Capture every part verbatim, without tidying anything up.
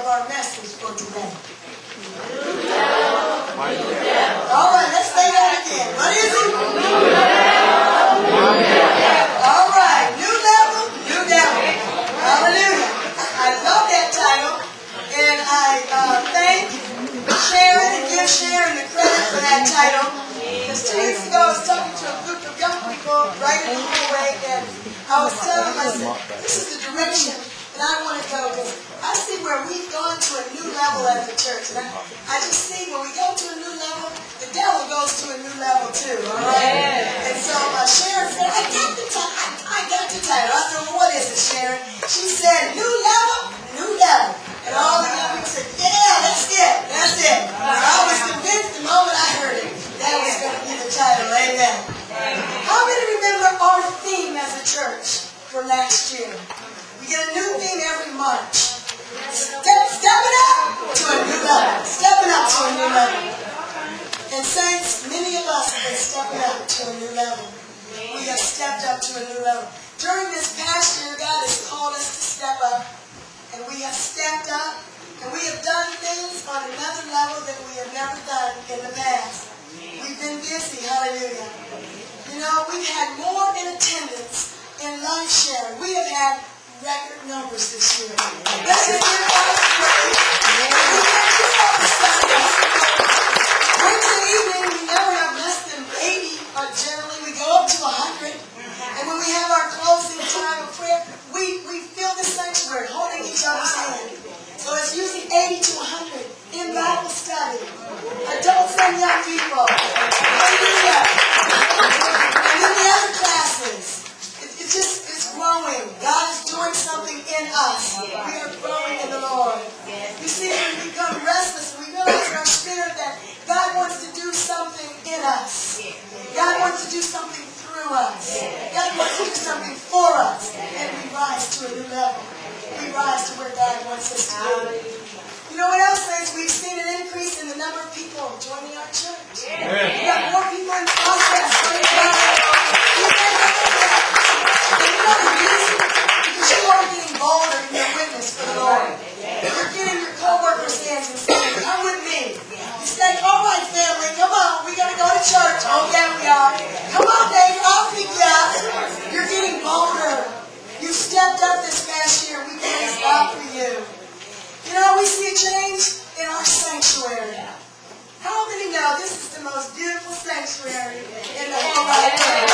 our message for today. All right, let's say that again. What is it? All right, new level, new devil. Hallelujah. I love that title, and I uh, thank Sharon and give Sharon the credit for that title. Because two weeks ago I was talking to a group of young people right in the hallway, and I was telling them, I said, this is the direction that I want to go, because I see where we've gone to a new level as a church. And I, I just see when we go to a new level, the devil goes to a new level too, all right? Yeah. And so uh, Sharon said, I got the title. I, I got the title. I said, well, what is it, Sharon? She said, new level, new level. And all the young people said, yeah, that's it, that's it. So I was convinced the moment I heard it, that was going to be the title, amen. How many remember our theme as a church for last year? We get a new theme every March. Step, stepping up to a new level. Stepping up to a new level. And saints, many of us have been stepping up to a new level. We have stepped up to a new level. During this past year, God has called us to step up. And we have stepped up. And we have done things on another level that we have never done in the past. We've been busy, hallelujah. You know, we've had more in attendance in life sharing. We have had record numbers this year. Let's just give God praise. We can't do all the Sundays. Wednesday evening, we never have less than eighty. Uh, generally, we go up to one hundred. And when we have our closing time of prayer, we, we fill the sanctuary, holding each other's hand. So it's usually eighty to one hundred in Bible study. Adults and young people. Hallelujah. And then the other classes. It, it just is growing. God is doing something in us. We are growing in the Lord. You see, we become restless. We realize in our spirit that God wants to do something in us. God wants to do something through us. God wants to do something for us. And we rise to a new level. We rise to where God wants us to be. You know what else is? We've seen an increase in the number of people joining our church. Yeah. We got more people in process. You know the reason? Because you are getting bolder in your witness for the Lord. You're getting your co-workers' hands and saying, come with me. You say, all right, family, come on. We got to go to church. Oh, yeah, we are. Come on, Dave. I'll pick you up. You're getting bolder. You stepped up this past year. We praise God for you. You know, we see a change in our sanctuary. How many know this is the most beautiful sanctuary in the whole wide world?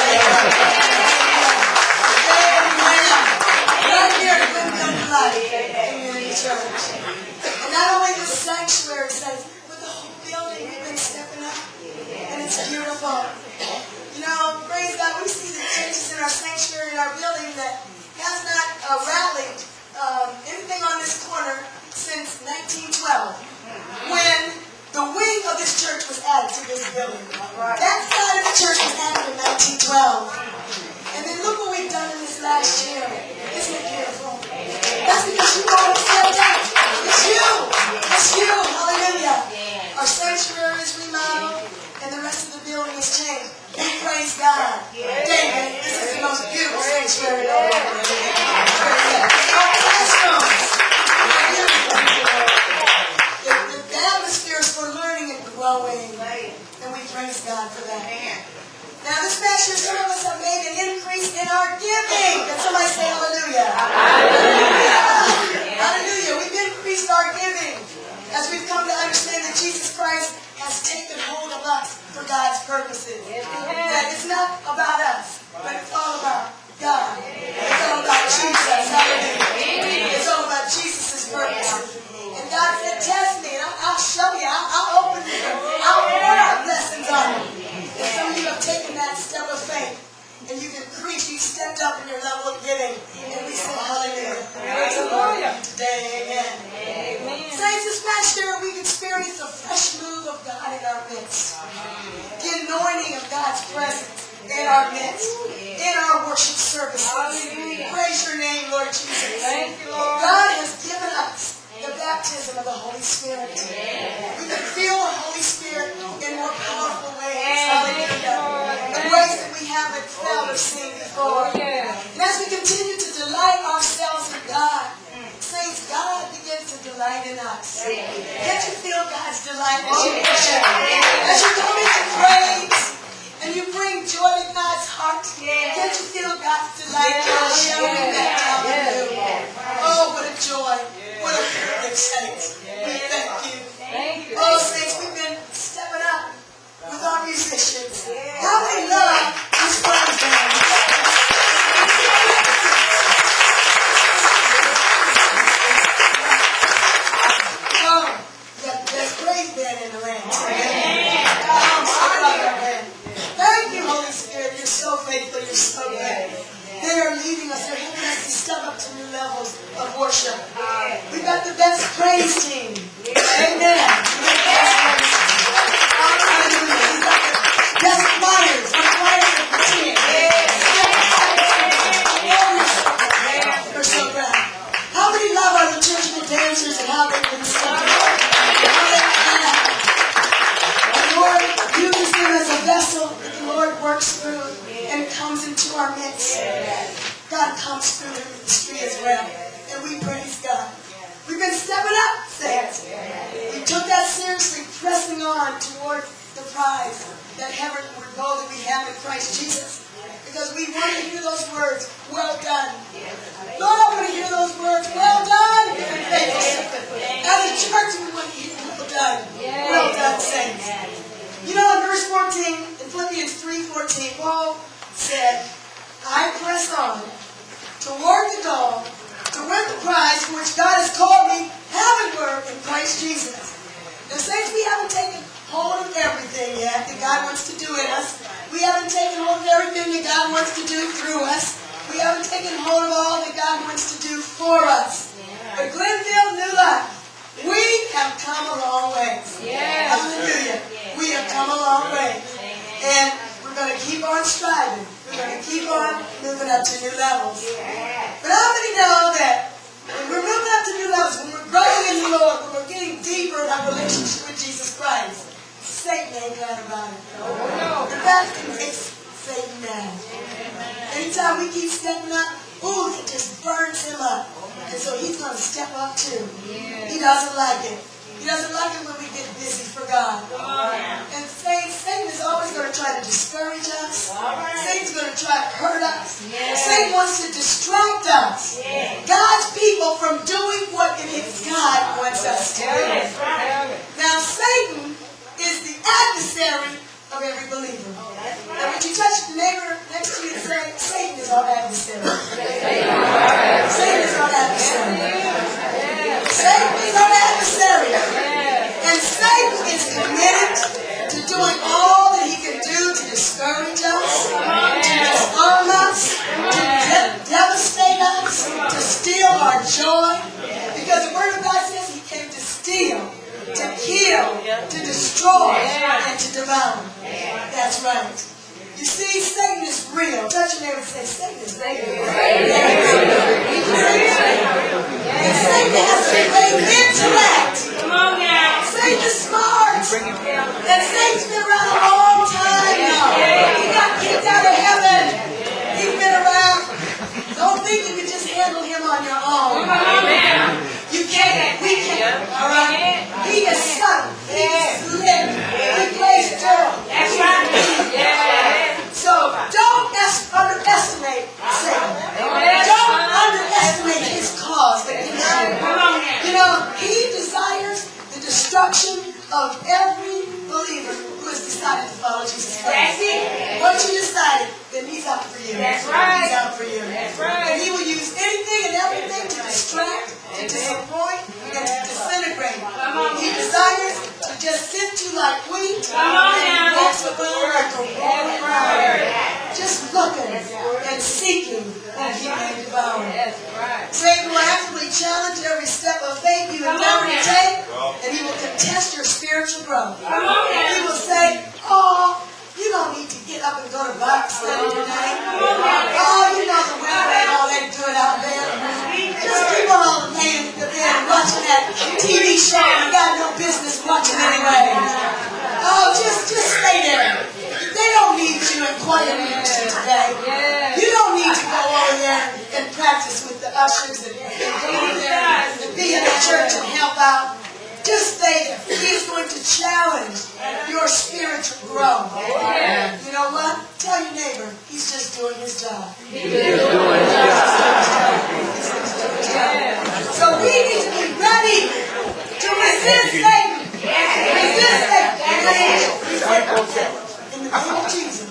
Right here at Winfield Life Community Church. And not only the sanctuary says, but the whole building, we've been stepping up. And it's beautiful. You know, praise God, we see the changes in our sanctuary, in our building that has not uh, rallied um, anything on this corner since nineteen twelve, when the wing of this church was added to this building. That side of the church was added in nineteen twelve. And then look what we've done in this last year. Isn't it beautiful? That's because you all stepped up. It's you. It's you. Hallelujah. Our sanctuary is remodeled, and the rest of the building is changed. We praise God. David, this is the most beautiful sanctuary in the world. Our classrooms. The, the atmosphere is for learning and growing. And we praise God for that. Now this past year, some of us have made an increase in our giving. Can somebody say hallelujah? Hallelujah. Hallelujah. We've increased our giving as we've come to understand that Jesus Christ has taken hold of us for God's purposes. That it's not about us, but it's all about God. It's all about Jesus. Hallelujah. It's all about Jesus' purposes. And God said, test me, and I'll, I'll show you. I'll, I'll open you. I'll pour out blessings on you. And some of you have taken that step of faith, and you've increased. You've stepped up in your level of giving. And we say, hallelujah. Praise the Lord today. Amen. Amen. Saints, this past year we've experienced a fresh move of God in our midst. The anointing of God's presence in our midst, in our worship services. Praise your name, Lord Jesus. Thank you, Lord. God has given us the baptism of the Holy Spirit. We can feel the Holy Spirit in more powerful ways. Hallelujah. In ways that we haven't felt or seen before. And as we continue to delight ourselves in God, saints, God begins to delight in us. Can't you feel God's delight as you worship? As you come into praise and you bring joy to God's heart. Can't you feel God's delight in sharing that time with you? Oh, what a joy. What a privilege, saints. We thank you. Oh, saints, we've been stepping up with our musicians. How we love this praise band. Oh, that best praise band in the land. Thank you, Holy Spirit. You're so faithful. You're so good. They are leading us. They're helping us to step up to new levels of worship. We've got the best praise team. Amen. Best choirs. The choirs of the team. We're so glad. How many love our liturgical dancers and how they've been stepping up? The Lord uses them as a vessel that the Lord works through and comes into our midst. God comes through the ministry as well. And we praise God. We've been stepping up, saints. We took that seriously, pressing on toward the prize, that heavenward goal that we have in Christ Jesus. Because we want to hear those words, well done. Lord, I want to hear those words, well done. As a church, we want to hear well done. Well done, saints. You know, in verse fourteen, in Philippians three fourteen, Paul said, I press on toward the goal to win the prize for which God has called me heavenward in Christ Jesus. Now, saints, we haven't taken hold of everything yet that God wants to do in us. We haven't taken hold of everything that God wants to do through us. We haven't taken hold of all that God wants to do for us. But Glenfield New Life, we have come a long way. Hallelujah. We have come a long way. And we're going to keep on striving. We're going to keep on moving up to new levels. But how many know that when we're moving up to new levels, when we're growing in the Lord, when we're getting deeper in our relationship with Jesus Christ, Satan ain't glad about it. In fact, it makes Satan mad. Anytime we keep stepping up, ooh, it just burns him up. And so he's going to step up too. He doesn't like it. He doesn't like it when we get busy for God. And Satan is always going to try to discourage us. Satan's going to try to hurt us. Satan wants to distract us. God's people from doing what it is God wants us to do. Now, Satan is the adversary of every believer. Now, would you touch the neighbor next to you and say, Satan is our adversary. Satan is our adversary. Satan is our adversary. And Satan is committed to doing all that he can do to discourage us, to disarm us, to de- devastate us, to steal our joy. Because the Word of God says he came to steal, to kill, to destroy, and to devour. That's right. You see, Satan is real. Touch your neighbor and say, Satan is real. And Satan has a great intellect. Satan is smart. And Satan's been around a long time now. He got kicked out of heaven. He's been around. Don't think you can just handle him on your own. You can't. We can't. All right? He is subtle. He is slick. He plays dirt. That's right. So don't underestimate Satan. Don't underestimate his cause against you. You know, he desires the destruction of every believer who has decided to follow Jesus Christ. Once you decided, then he's out for you. That's right. He's out for you. That's right. And he will use anything and everything to distract, to disappoint, and to disintegrate. He desires to just sift you like wheat, and he walks around like a roaring lion, just looking and seeking whom he may devour. Satan will actively challenge every step of faith you endeavor to take, and he will contest your spiritual growth. He will say, oh, you don't need to get up and go to Bible study today. Oh, you know the weather ain't all that good out there. Just keep on laying in the bed and watching that T V show you got no business watching anyway. Oh, just, just stay there. They don't need you in choir ministry today. You don't need to go over there and practice with the ushers and, and go over there and be in the church and help about, just stay there. He is going to challenge your spiritual growth. You know what? Tell your neighbor, he's just doing his job. He's just doing his job. So we need to be ready to resist Satan. Resist Satan. In the name of Jesus.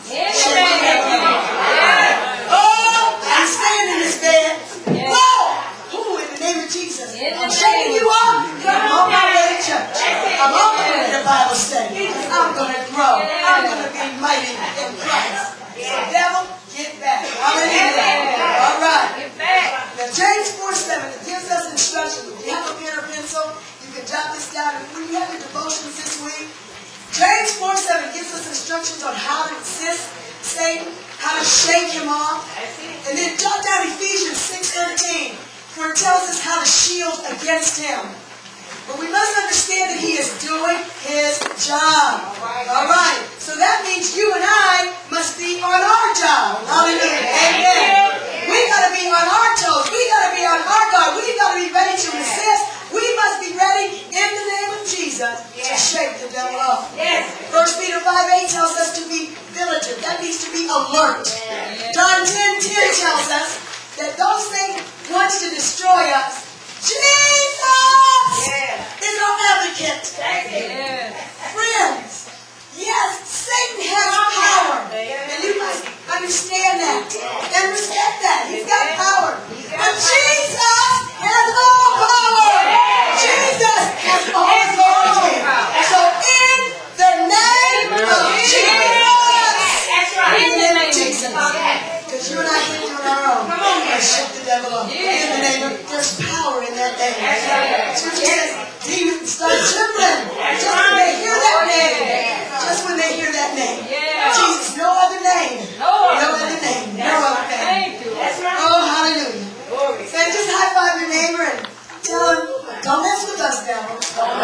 Oh, I'm staying in this bed. Whoa! Who in the name of Jesus? I'm shaking you off. I'm on my way to church. I'm on my way to Bible study. I'm going to grow. I'm going to be mighty in Christ. So devil, get back. Hallelujah. All right. Now James four seven, it gives us instructions. If you have a pen or pencil, you can jot this down. And when you have your devotions this week, James four seven gives us instructions on how to resist Satan, how to shake him off. And then jot down Ephesians six thirteen, where it tells us how to shield against him. But we must understand that he is doing his job. All right. So that means you and I must be on our job. Hallelujah. Amen. We got to be on our toes. We got to be on our guard. We got to be ready to resist. We must be ready in the name of Jesus to shake the devil off. First Peter five eight tells us to be vigilant. That means to be alert. John ten ten tells us that though Satan wants to destroy us, Jesus is our advocate. Friends, yes, Satan has power. And you must understand that and respect that. He's got power. But Jesus has all power. Jesus has all authority. So in the name of Jesus, in the name of Jesus, because you and I can't do it on our own. Come on, let's shut the devil up. In the name of, there's power in that name. Scripture says, demons start trembling just when they hear that name. Just when they hear that name. Jesus, no other name. No other name. No other name. Oh, hallelujah. So just high five your neighbor and tell him, don't mess with us, devil. Don't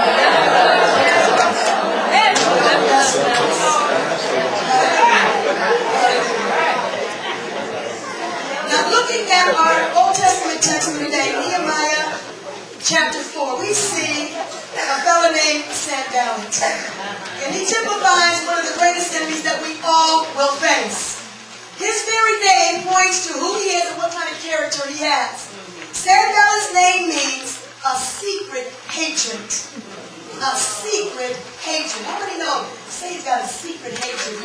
mess with us. Now, looking at our Old Testament text for today, Nehemiah chapter four, we see a fellow named Sanballat. And he typifies one of the greatest enemies that we all will face. His very name points to who he is and what kind of character he has. Sanballat's name means a secret hatred. A secret hatred. How many know? Say he's got a secret hatred.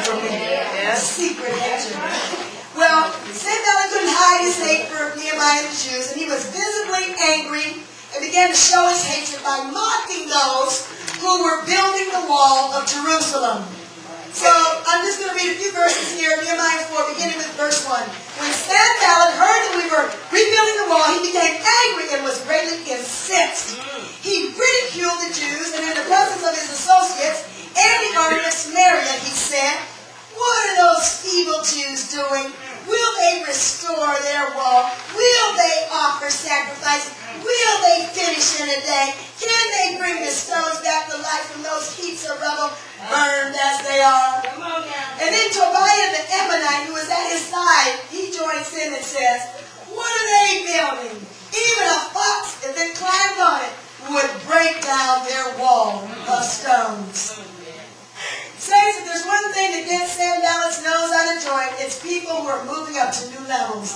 A secret hatred. Well, Sanballat couldn't hide his hate for Nehemiah and the Jews, and he was visibly angry and began to show his hatred by mocking those who were building the wall of Jerusalem. So, I'm just going to read a few verses here, Nehemiah four, beginning with verse one. When Sanballat heard that we were rebuilding the wall, he became angry and was greatly incensed. He ridiculed the Jews, and in the presence of his associates and the army of Samaria, he said, "What are those feeble Jews doing? Will they restore their wall? Will they offer sacrifice? Will they finish in a day? Can they bring the stones back to life from those heaps of rubble, burned as they are?" And then Tobiah the Ammonite, who was at his side, he joins in and says, "What are they building? Even a fox, if it climbed on it, would break down their wall of stones." Says if there's one thing that gets Sanballat's nose out of joint, it's people who are moving up to new levels.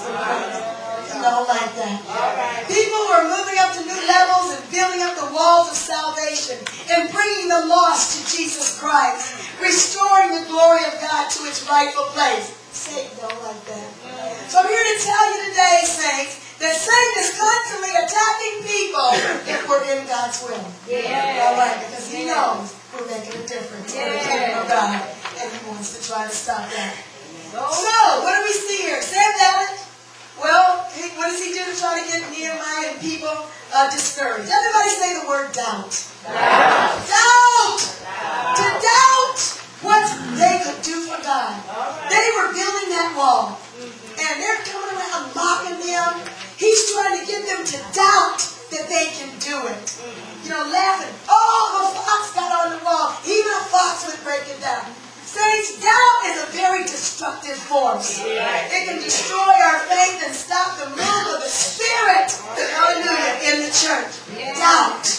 You don't like that. People who are moving up to new levels and building up the walls of salvation and bringing the lost to Jesus Christ, restoring the glory of God to its rightful place. Satan don't like that. So I'm here to tell you today, saints, that Satan is constantly attacking people if we're in God's will. Yeah. All right, because he knows we're making a difference in the kingdom of God, and he wants to try to stop that. So, what do we see here? Sanballat, well, he, what does he do to try to get Nehemiah and people uh, discouraged? Everybody say the word doubt. Doubt. Doubt. Doubt. To doubt what they could do for God. They were building that wall, and they're coming around mocking them. He's trying to get them to doubt that they can do it. You know, laughing. Oh, a fox got on the wall. Even a fox would break it down. Saints, doubt is a very destructive force. It can destroy our faith and stop the move of the Spirit, hallelujah, in the church. Doubt.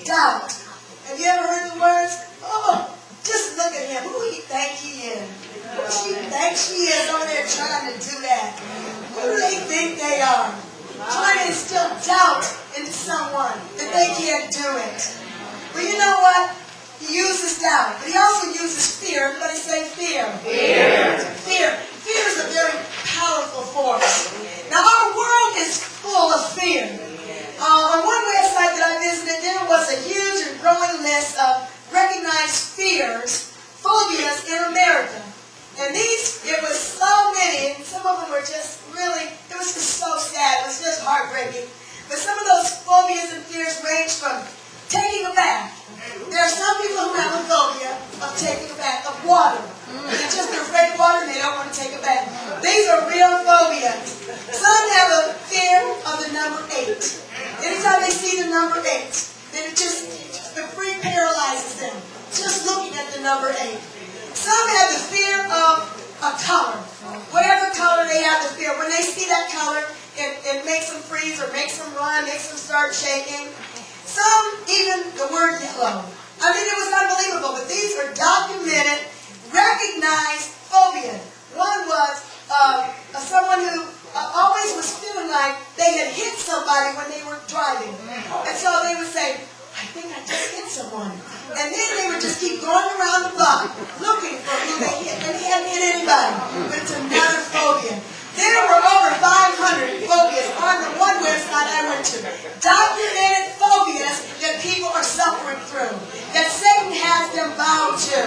doubt. Have you ever heard the words? Oh, just look at him. Who he think he is? Who she think she is over there trying to do that? Who do they think they are? Trying to instill doubt into someone that they can't do it. Well, you know what? He uses doubt, but he also uses fear. Everybody say fear. Fear. Fear. Fear is a very powerful force. Now, our world is full of fear. Uh, on one website that I visited, there was a huge and growing list of recognized fears, phobias in America. And these, it was so many, and some of them were just really, it was just so sad. It was just heartbreaking. But some of those phobias and fears range from taking a bath. There are some people who have a phobia of taking a bath, of water. They're just afraid of water and they don't want to take a bath. These are real phobias. Some have a fear of the number eight. Anytime they see the number eight, then it just, the free paralyzes them. Just looking at the number eight. Some have the fear of a color. Whatever color they have the fear. When they see that color, it, it makes them freeze or makes them run, makes them start shaking. Some even the word yellow. I mean, it was unbelievable, but these are documented, recognized phobias. One was uh, uh, someone who uh, always was feeling like they had hit somebody when they were driving. And so they would say, I think I just hit someone. And then they would just keep going around the block looking for who they hit. And they hadn't hit anybody. But it's another phobia. There were over five hundred phobias on the one website I went to. Documented phobias that people are suffering through. That Satan has them bound to.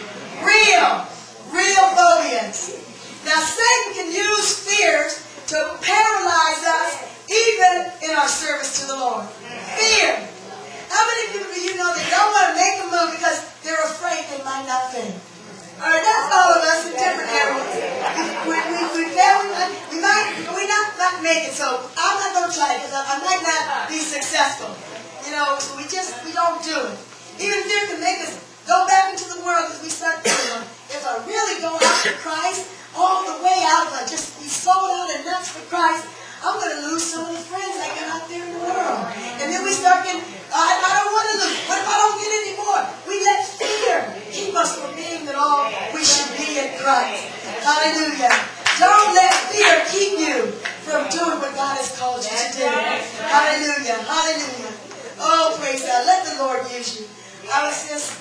Real, real phobias. Now Satan can use fears to paralyze us even in our service to the Lord. Fear. How many people do you know that don't want to make a move because they're afraid they might not fit? All right, that's all of us in different areas. We, we, we, fail, we, we might we not, not make it, so I'm not going to try it because I, I might not be successful. You know, so we just, we don't do it. Even fear can make us go back into the world because we start thinking, if I really go out for Christ, all the way out, if I just be sold out and nuts for Christ, I'm going to lose some of the friends I got out there in the world. And then we start getting, I, I don't want to lose. What if I don't get any more? We let fear keep us from being at all we should be in Christ. Hallelujah. Don't let fear keep you from doing what God has called you to do. Hallelujah. Hallelujah. Oh, praise God. Let the Lord use you. I was just,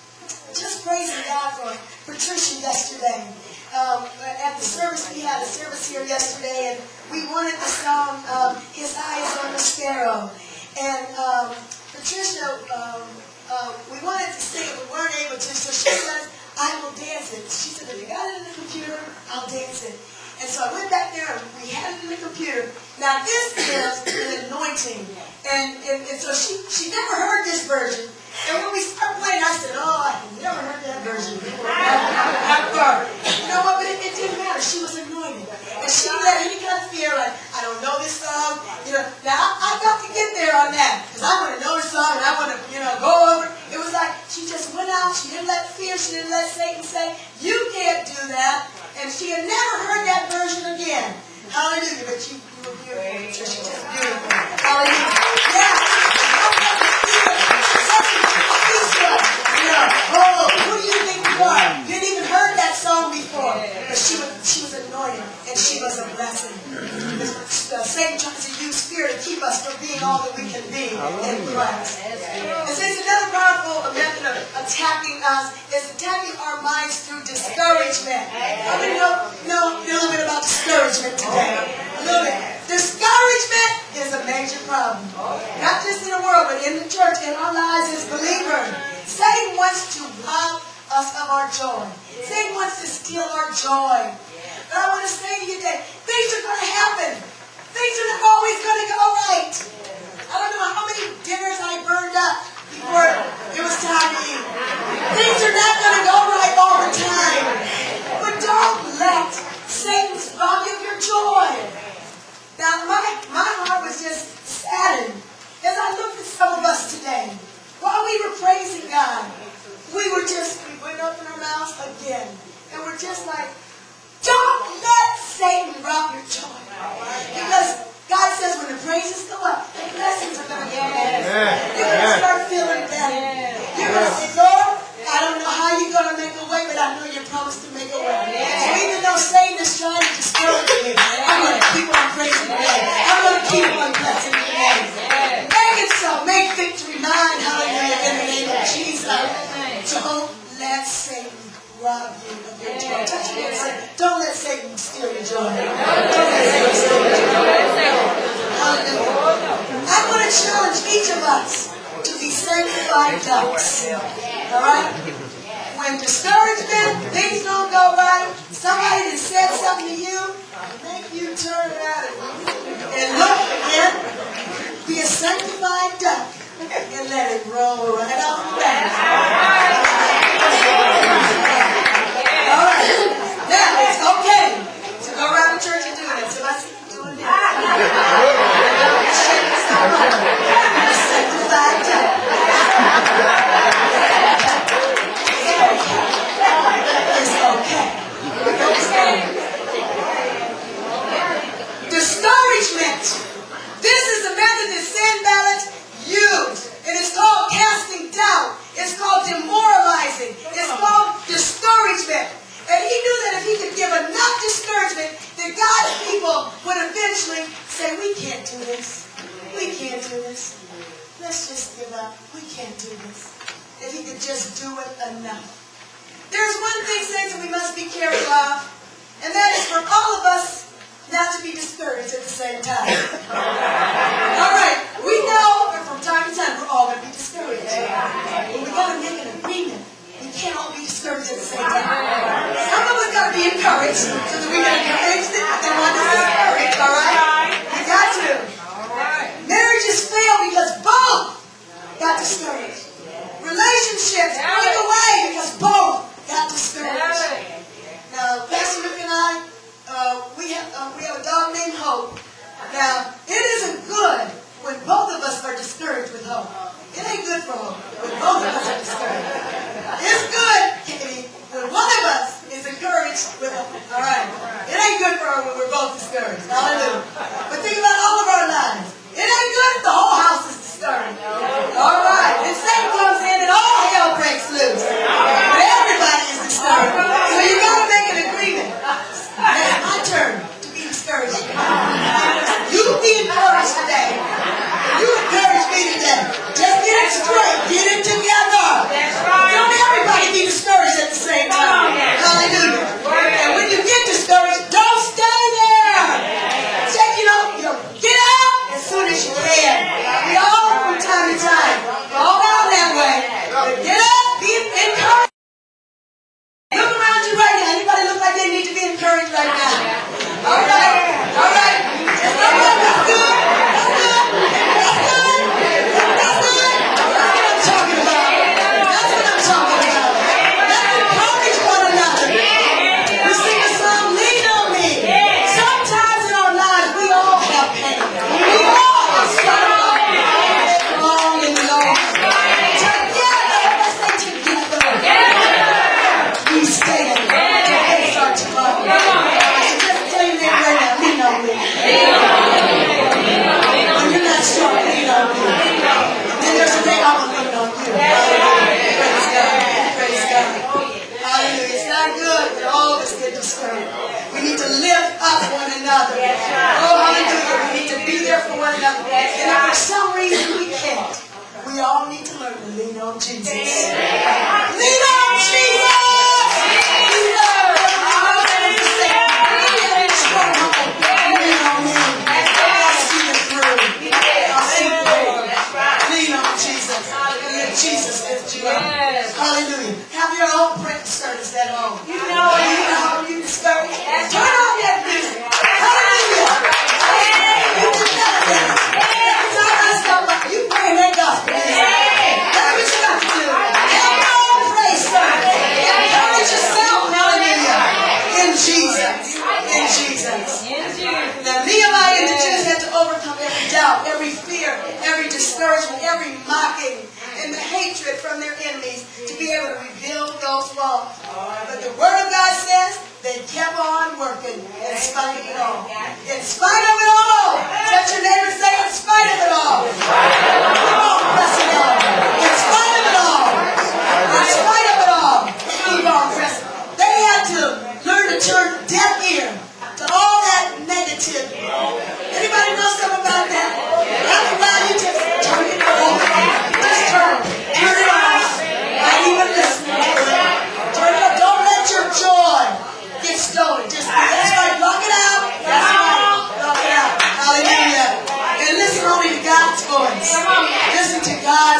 just praising God for Patricia yesterday. Um, at the service, we had a service here yesterday, and we wanted the song, um, His Eyes on the Sparrow. And um, Patricia, um, uh, we wanted to sing it, but weren't able to, so she says, I will dance it. She said, if you got it in the computer, I'll dance it. And so I went back there, and we had it in the computer. Now, this is an anointing. And, and, and so she, she never heard this version. And when we started playing, I said, oh, I never heard that version before. You know what? But it, it didn't matter. She was anointed. And she let any kind of fear, like, I don't know this song. You know, now I, I got to get there on that. Because I want to know the song and I want to, you know, go over. It was like she just went out. She didn't let fear. She didn't let Satan say, you can't do that. And she had never heard that version again. Hallelujah. But you, you were beautiful, Patricia. Just beautiful. Hallelujah. Yeah. Oh, who do you think you are? You hadn't even heard that song before. But she was, she was anointed, and she was a blessing. Uh, Satan tries to use fear to keep us from being all that we can be in Christ. And since another powerful method of attacking us is attacking our minds through discouragement. I'm going to know, know a little bit about discouragement today. A little bit. Discouragement is a major problem. Not just in the world, but in the church, in our lives as believers. Satan wants to rob us of our joy. Satan wants to steal our joy. But I want to say to you that things are going to happen. Things are not always going to go right. I don't know how many dinners I burned up before it was time to eat. Things are not going to go right all the time. But don't let Satan rob you of your joy. Now, my, my heart was just saddened as I looked at some of us today. While we were praising God, we were just, we went up in our mouths again. And we're just like, don't let Satan rob your joy. Because God says when the praises go up, the blessings are going to get added. You're going to start feeling rob you of your joy. Touch your neighbor and say, don't let Satan steal your joy. Don't let Satan steal your joy. Hallelujah. I'm going to challenge each of us to be sanctified ducks. All right? When discouragement, things don't go right, somebody has said something to you, make you turn around and look and be a sanctified duck and let it roll right off the back. All right. Now, it's okay to go around the church and do it. So I see you doing this. A sanctified duck. Discouragement. This is the method that Sanballat used. It is called casting doubt. It's called demoralizing. It's called discouragement. And he knew that if he could give enough discouragement, that God's people would eventually say, we can't do this. We can't do this. Let's just give up. We can't do this. If he could just do it enough. There's one thing, saints, that we must be careful of, and that is for all of us not to be discouraged at the same time. All right, we know that from time to time we're all going to be discouraged. But we've got to make an agreement. We can't all be discouraged at the same time. Some of us got to be encouraged so that we can encourage the one that's discouraged, all right? We got to. Marriages fail because both got discouraged. Relationships break away because both got discouraged. Now, Pastor Rick and I, uh, we have uh, we have a dog named Hope. Now, it isn't good when both of us are discouraged with Hope. It ain't good for Hope when both of us are discouraged. It's good, Kitty, when one of us is encouraged with Hope. All right. It ain't good for her when we're both discouraged. Hallelujah. But think about all of our lives. It ain't good if the whole house is discouraged. All right. And Satan comes in and all hell breaks loose. But everybody is discouraged. So you got to make an agreement. It's my turn to be discouraged. You be encouraged today. You encourage me today. Just get it straight. Get it together. Don't everybody be discouraged at the same time. Hallelujah. And when you get discouraged, don't stay there. Check, you know, you know, get out as soon as you can. We all, from time to time, all down that way. But get up, be encouraged. Look around you right now. Anybody look like they need to be encouraged right now? All right. All right. Just look up. That's good. That's good. That's good. That's good. That's what I'm talking about. That's what I'm talking about. Let's encourage one another. We sing a song, Lean on Me. Sometimes in our lives, we all have pain. We all have struggle. Strong in the Lord. Together. Let's say together. We stand. Today starts tomorrow. I should just tell you that right now. Lean on me. When you're not strong, lean on me. Then there's a day I'm going to lean on you. Praise God. Praise God. Hallelujah. It's not good that all of us get discouraged. We need to lift up one another. Oh, hallelujah. We need to be there for one another. And if for some reason we can't, we all need to learn to lean on Jesus. Lean on Jesus! Lean on Jesus lift you up. Hallelujah. Have your own prayer service at home. You know it. You know how you discouraged. Turn on that music. Hallelujah. You do nothing. Every time I stop up, you praying that gospel. That's what you got to do. Have your own praise service. Encourage yourself. Hallelujah. In Jesus. In Jesus. Now Nehemiah and the Jews had to overcome every doubt, every fear, every discouragement, every mocking, and the hatred from their enemies to be able to rebuild those walls. But the Word of God says they kept on working in spite of it all. In spite of it all. Touch your neighbor and say,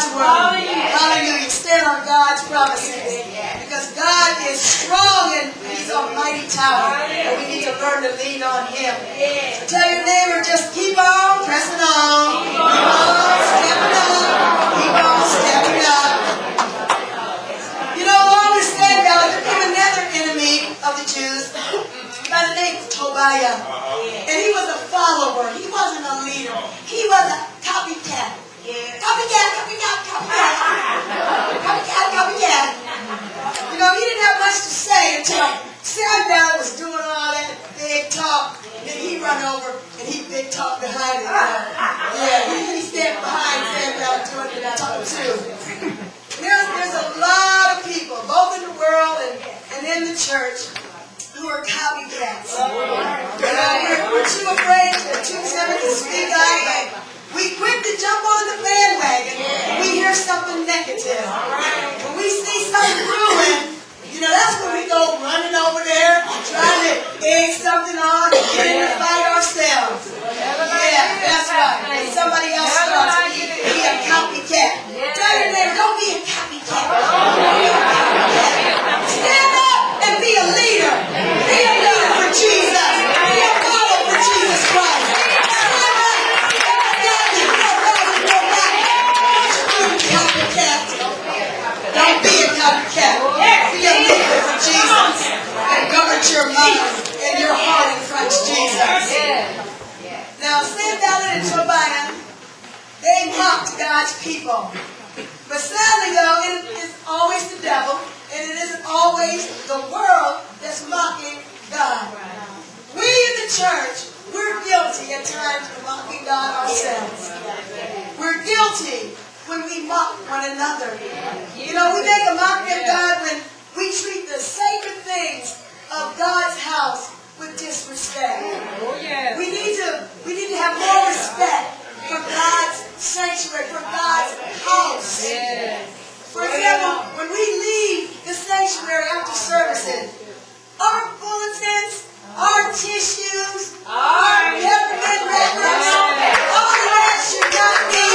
God's word. Hallelujah. Stand on God's promises. Because God is strong and He's a mighty tower. And we need to learn to lean on Him. So tell your neighbor, just keep on pressing on. Keep on stepping up. Keep on stepping up. You know, along with Sanballat, there came another enemy of the Jews by the name of Tobiah. And he was a follower. He wasn't a leader. He was a copycat. Copycat, copycat, copycat. Copycat, copycat. You know, he didn't have much to say until Sanballat was doing all that big talk. Then he run over and he big talk behind him. Yeah, he, he stand behind Sanballat doing the talk too. There's, there's a lot of people, both in the world and, and in the church, who are copycats. You know, we're, we're too afraid, we're too timid to speak up. We quick to jump on the bandwagon when we hear something negative. When we see something ruined, you know, that's when we go running over there, trying to egg something on and get in the fight ourselves. Yeah, that's right. And somebody else starts to be a copycat. Tell your neighbor, don't be a copycat. Don't be a copycat. Stand up and be a leader. Be a leader for Jesus. Be a follower for Jesus Christ. Don't be a copycat. Be a leader for Jesus. And guard your mind and your heart in Christ Jesus. Now, Sanballat and Tobiah, they mocked God's people. But sadly, though, it is always the devil, and it isn't always the world that's mocking God. We in the church, we're guilty at times of mocking God ourselves. We're guilty when we mock one another. You know, we make a mockery of God when we treat the sacred things of God's house with disrespect. We need to, we need to have more respect for God's sanctuary, for God's house. For example, when we leave the sanctuary after services, our bulletins, our tissues, our peppermint wrappers, all of that should not be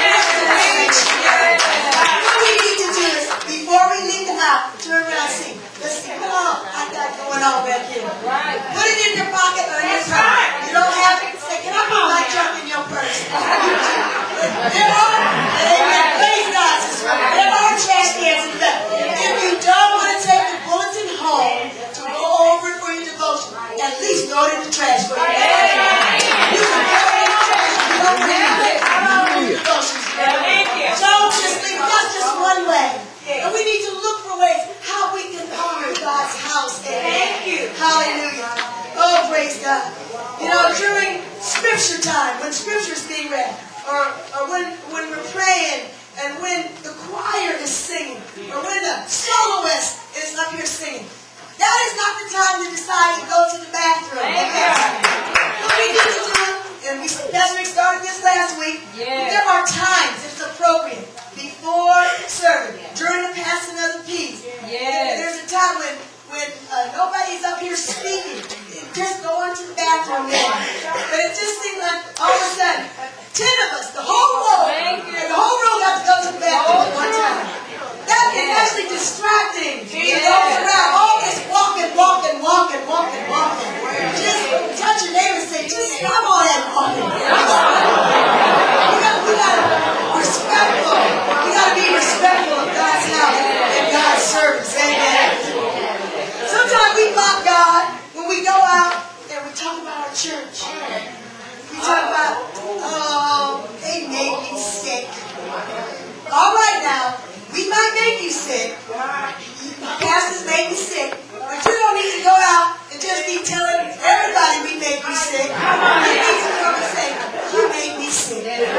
what we need to do is, before we leave the house, turn around and see. Let's see, come on, I got going on back here. Put it in your pocket or in your purse. You don't have it, say, can I put my junk in your purse? There are, amen, praise God, sister. There are trash cans in the back. If you don't want to take the bulletin home to go over it for your devotion, at least throw it in the trash for you. You can throw it in the trash if you don't have it. Devotions. Don't just think that's just one way. And we need to look for ways how we can honor God's house. Thank you. Hallelujah. Oh, praise God. You know, during scripture time, when scripture is being read, or, or when, when we're praying, and when the choir is singing, or when the soloist is up here singing, that is not the time to decide to go to the bathroom. What we need to do, and we, Pastor Rick started this last week, yeah. There are times it's appropriate before serving, during the passing of the peace. Yeah. There's a time when, when uh, nobody's up here speaking. Just go into the bathroom then. But it just seems like all of a sudden, ten of us, the whole room, and the whole room has to go to the bathroom at one time. That is actually distracting. You go around always walking, walking, walking, walking, walking. Just touch your neighbor and say, just stop all that walking. We got, we got to be respectful. We got to be respectful of God's house and God's service. Amen. Sometimes we mock God when we go out and we talk about our church. We talk about, oh, they made me sick. All right now. We might make you sick. Pastors make you sick. But you don't need to go out and just be telling everybody we make you sick. You need to come and say, you made me sick. Please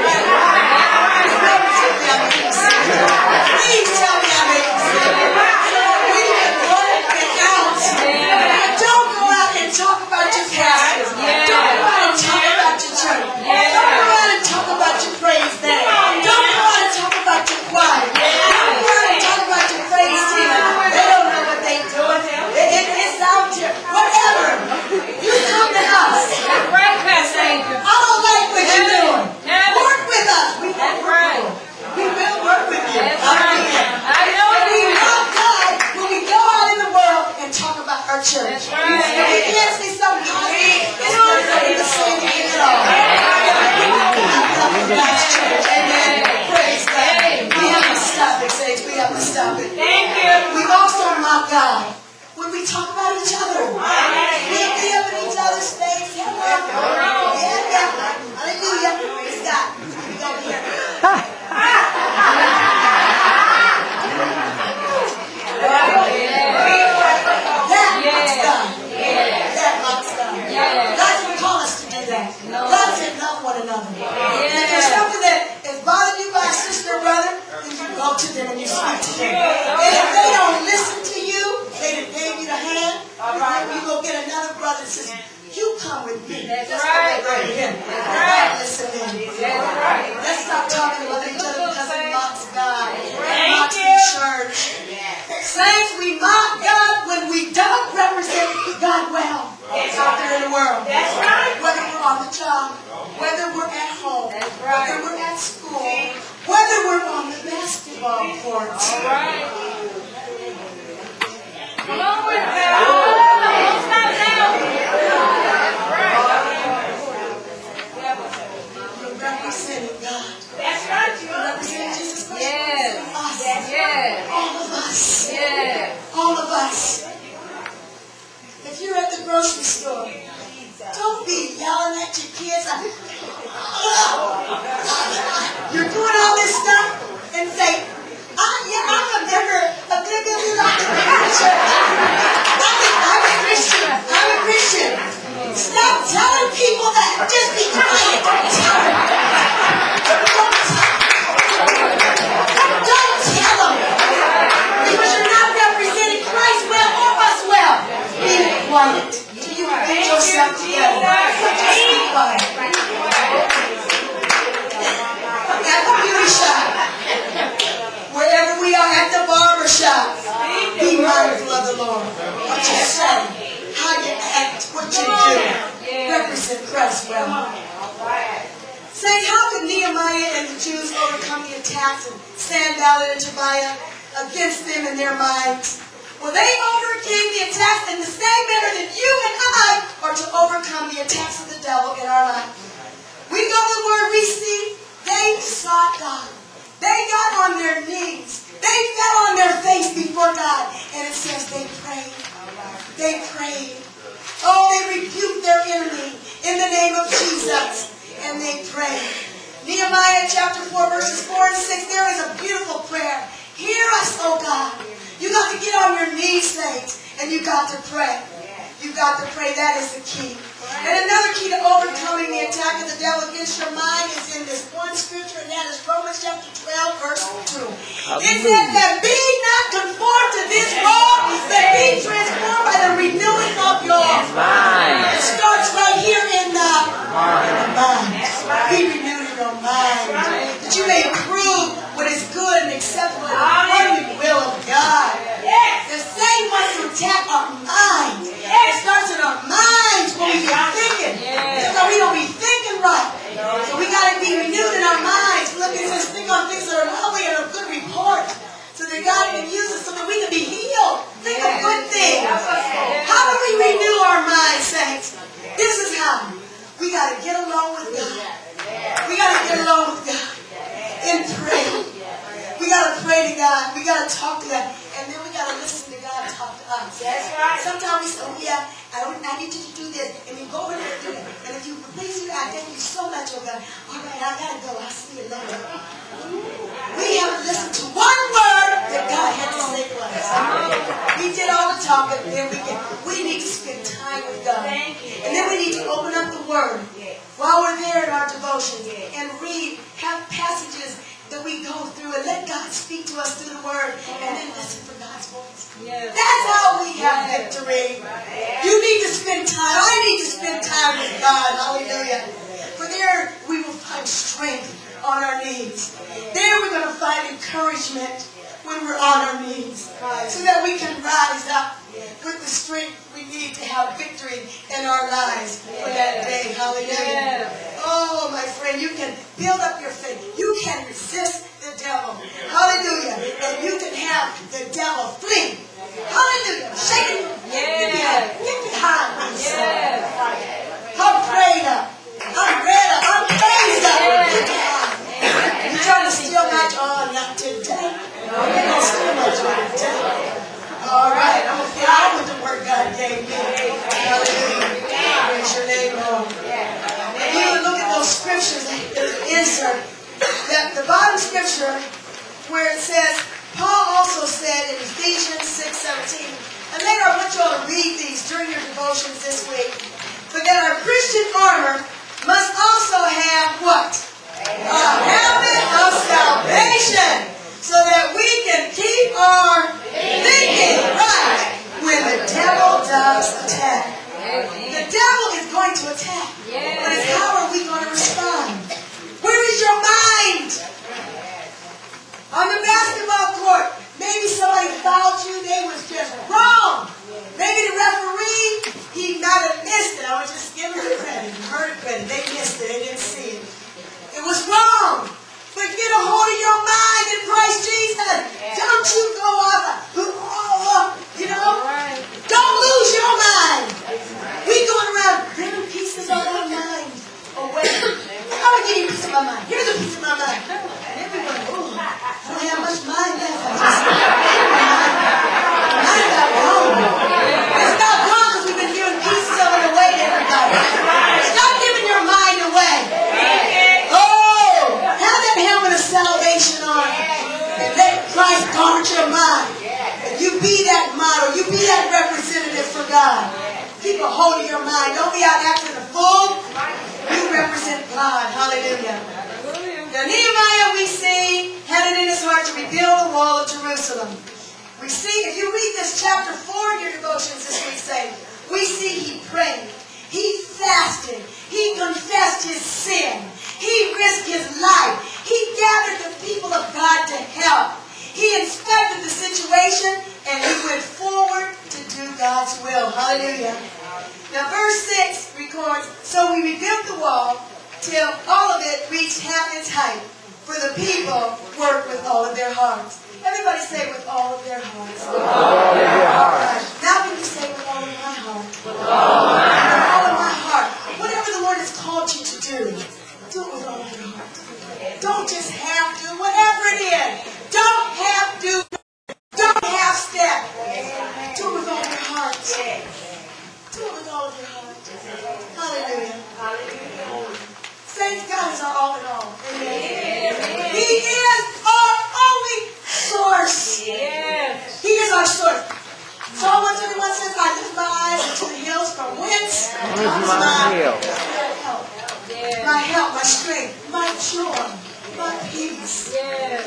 tell me I made you sick. We can work it out. Don't go out and talk about your pastors. Don't go out and talk about your church. Don't go out and talk about your praise band. Don't go out and talk about your choir. Don't go out and talk about your praise team. church. That's right. If we can't say something positive, it's nothing the same thing at all. I love God's church. Amen. Praise God. We have to stop it, saints. We have to stop it. Thank you. We also mock God when we talk about each other. We be up in each other's face. Yeah, yeah. Hallelujah. Praise God. We go here. God didn't call us to do that. God said love one another. And if there's something that is bothering you by a sister or brother, then you go to them and you speak to them. And if they don't listen to you, they done gave you the hand, you go get another brother and sister. You come with me. That's right. Right. Listen in. Let's stop talking about each other because it mocks God. It mocks the church. Saints, we mock God when we don't represent God well out there in the world. That's right. Whether we're on the job, whether we're at home, whether we're at school, whether we're on the basketball court. All right. Come on with that. Don't stop now. You're representing God. That's right. You represent Jesus Christ. Yes. Us. Yes. All of us. Yes. All of us. If you're at the grocery store, don't be yelling at your kids. You're doing all this stuff and say, oh, yeah, I'm a member of the Christian. I'm a Christian. I'm a Christian. Stop telling people that. Just be quiet. Don't tell them. Don't tell them. Because you're not representing Christ well or us well. Be quiet. Do you get yourself together? Just be quiet. At the beauty shop, wherever we are, at the barber shop, be mindful of the Lord. What you say, how you act, what you do. Represent Christ well. Saints, how could Nehemiah and the Jews overcome the attacks and Sanballat and Tobiah against them in their minds? Well, they overcame the attacks in the same manner that you and I are to overcome the attacks of the devil in our life. We know the word we see. They sought God. They got on their knees. They fell on their face before God. And it says they prayed. They prayed. Oh, they rebuked their enemy in the name of Jesus. And they prayed. Nehemiah chapter four, verses four and six. There is a beautiful prayer. Hear us, oh God. You got to get on your knees, saints. And you got to pray. You got to pray. That is the key. And another key to overcoming the attack of the devil against your mind is in this one scripture, and that is Romans chapter twelve, verse two. It says that be not conformed to this world, but be transformed by the renewing of your mind. It starts right here in the, in the mind. Be renewed in your mind, that you may prove what is good and acceptable and the perfect will of God. The Satan wants to attack our minds. It starts in our minds when we get thinking. So we don't be thinking right. So we got to be renewed in our minds. Philippians says, think on things that are lovely and of good report. So that God can use us so that we can be healed. Think of good things. How do we renew our minds, saints? This is how. We got to get along with God. We got to get along with God. And pray. We got to pray to God. We got to talk to God. And then we got to listen to God talk to us. That's right. Sometimes we say, oh yeah, I, don't, I need you to do this. And we go over there and do it. And if you please do that, thank you so much, oh God. All right, I got to go. I'll see you later. We have to listen to one word that God had to say to us. We did all the talking. Then we get, we need to spend time with God. And then we need to open up the Word while we're there in our devotion and read, have passages that we go through and let God speak to us through the Word and then listen for God's voice. Yes. That's how we have yes. victory. You need to spend time. I need to spend time with God. Hallelujah. For there we will find strength on our knees. There we're going to find encouragement when we're on our knees so that we can rise up with the strength we need to have victory in our lives for that day. Hallelujah. Oh, my friend, you can build up your faith. You can resist the devil. Hallelujah. And you can have the devil flee. Hallelujah. Shake it. Yeah. Amen. And you look at those scriptures, insert that the bottom scripture where it says, Paul also said in Ephesians six seventeen, and later I want you all to read these during your devotions this week, but that our Christian armor must also have what? A helmet of salvation, so that we can keep our thinking right when the devil does attack. The devil is going to attack, but it's how are we going to respond? Where is your mind? On the basketball court, maybe somebody fouled you, they was just wrong. Maybe the referee, he might have missed it. I would just give him the credit, heard the credit. They missed it, they didn't see it. It was wrong. But get a hold of your mind in Christ Jesus. Don't you go off, you know? Don't lose your mind. We going around bringing pieces of our mind away. I'm going to give you a piece of my mind. Here's a piece of my mind. And everyone, oh, I don't have much mind left. I just, my mind got gone. It's not gone because we've been giving pieces of it away to everybody. Stop giving your mind away. Oh, have that helmet of salvation on. And let Christ guard your mind. And you be that model. You be that representative for God. Keep a hold of your mind. Don't be out acting a fool. You represent God. Hallelujah. Now Nehemiah, we see, had it in his heart to rebuild the wall of Jerusalem. We see, if you read this chapter four in your devotions this week, say, we see he prayed. He fasted. He confessed his sin. He risked his life. He gathered the people of God to help. He inspected the situation and he went forward to do God's will. Hallelujah. Now verse six records, so we rebuilt the wall till all of it reached half its height, for the people worked with all of their hearts. Everybody say with all of their hearts. With all of their hearts. Now can you say with all of my heart? With all of my heart. With all of my heart. Whatever the Lord has called you to do, do it with all of your heart. Don't just have to, whatever it is. Don't have to. Don't half step. Do it with all your heart. Do it with all of your heart. Hallelujah. Hallelujah. Saints, God is our all in all. Amen. He is our only source. He is our source. Psalm one twenty-one says, I lift my eyes into the hills from whence comes my help. My help, my strength, my joy, my peace,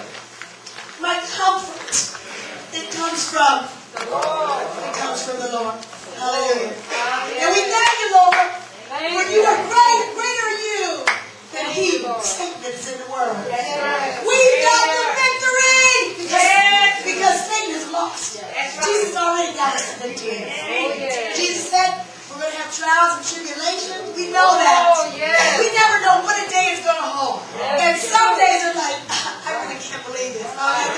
my comfort. It comes from the Lord. It comes from the Lord. Hallelujah. And we thank you, Lord, for you are great. Greater are you than he, Satan, that is in the world. We've got the victory because, because Satan is lost. Jesus already got us the victory. Jesus said we're going to have trials and tribulations. We know that. We never know what a day is going to hold. And some days are like, I really can't believe this.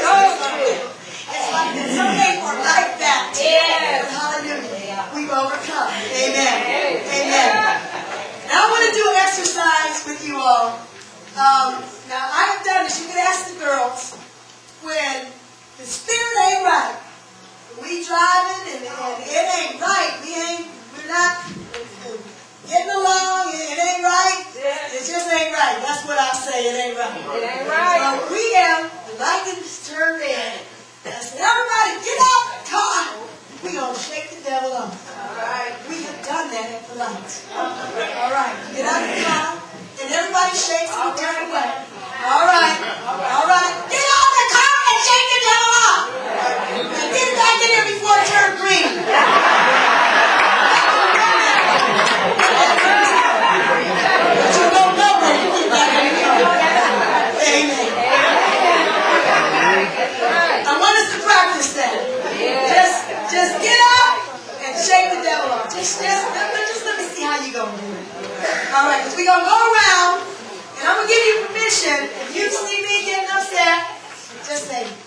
It's like this. Some days are like that. But hallelujah. We've overcome. Amen. Amen. Now I want to do an exercise with you all. Um, now I have done this. You can ask the girls. When the spirit ain't right, we driving and, and it ain't right. We ain't. We're not getting along. It ain't right. It just ain't right. That's what I say. It ain't right. It ain't right. So we have the lights turned red. I said, everybody, get out of the car. We're going to shake the devil off. All right. We have done that at the lights. All right. Get out of the car. And everybody shakes and turn away. All right. All right. Get out of the car and shake the devil off. And get it back in there before it turns green. But you don't know when you get back in the car. Amen. I want us to practice that. Just, just get up and shake the devil off. Just, just, just let me see how you gonna do it. All right, because we're gonna go around, and I'm gonna give you permission. If you see me getting upset, just say,